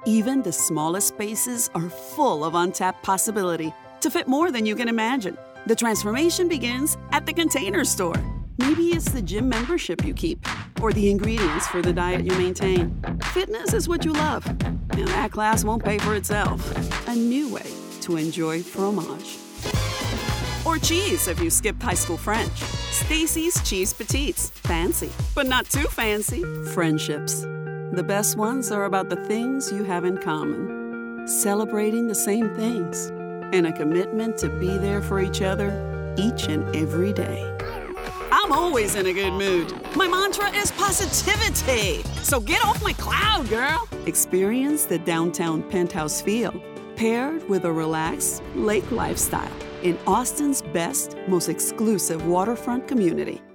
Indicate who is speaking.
Speaker 1: Even the smallest spaces are full of untapped possibility to fit more than you can imagine. The transformation begins at the Container Store. Maybe it's the gym membership you keep, or the ingredients for the diet you maintain. Fitness is what you love, and that class won't pay for itself. A new way to enjoy fromage. Or cheese if you skipped high school French. Stacy's Cheese Petites. Fancy, but not too fancy. Friendships. The best ones are about the things you have in common. Celebrating the same things. And a commitment to be there for each other each and every day. I'm always in a good mood. My mantra is positivity. So get off my cloud, girl. Experience the downtown penthouse feel, paired with a relaxed lake lifestyle in Austin's best, most exclusive waterfront community.